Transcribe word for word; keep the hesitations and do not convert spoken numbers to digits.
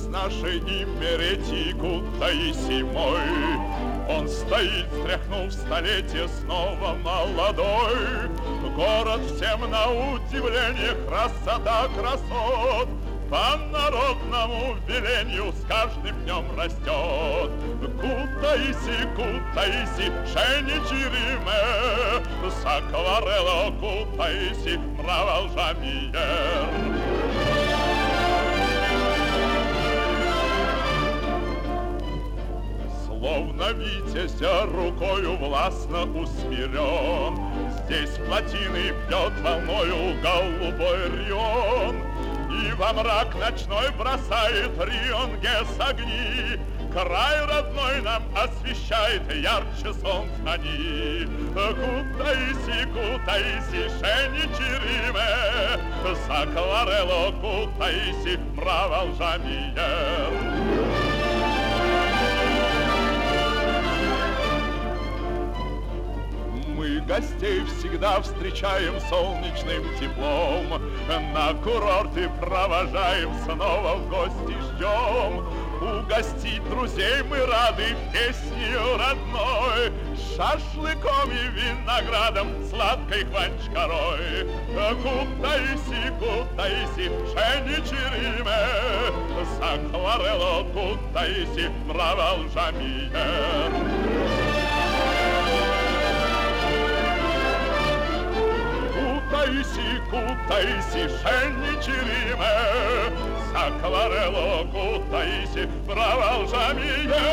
нашей имерети Кутаиси мой. Он стоит, стряхнув столетие, снова молодой. Город всем на удивление, красота красот по народному велению с каждым днем растет. Кутаиси, Кутаиси, Шеничириме, Сакварело, Кутаиси, Мравалжамиер. Словно витязя рукою властно усмирен, здесь плотины бьет волною голубой Рион, и во мрак ночной бросает Рионгес огни. Край родной нам освещает ярче солнца они. Кутаиси, Кутаиси, Шеничириме, Сакварело, Кутаиси, Мравалжамиер. Мы гостей всегда встречаем солнечным теплом, на курорты провожаем, снова в гости ждем. Угостить друзей мы рады песнью родной, шашлыком и виноградом, сладкой хванчкарой. Кутаиси, Кутаиси, Шеничириме, Сакварело, Кутаиси, Мравалжамиер. Кутаиси, Кутаиси, Шеничириме, Сакварело, Кутаиси, Мравалжамиер.